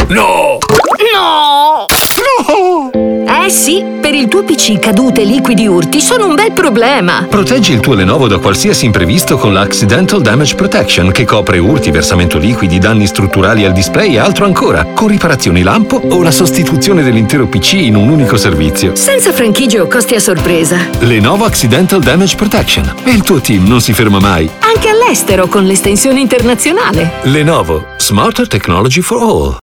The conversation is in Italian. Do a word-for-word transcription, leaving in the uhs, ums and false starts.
No! No! No! Eh sì, per il tuo P C cadute, liquidi, urti sono un bel problema. Proteggi il tuo Lenovo da qualsiasi imprevisto con l'Accidental Damage Protection, che copre urti, versamento liquidi, danni strutturali al display e altro ancora, con riparazioni lampo o la sostituzione dell'intero P C in un unico servizio. Senza franchigie o costi a sorpresa. Lenovo Accidental Damage Protection. E il tuo team non si ferma mai. Anche all'estero con l'estensione internazionale. Lenovo. Smarter Technology for All.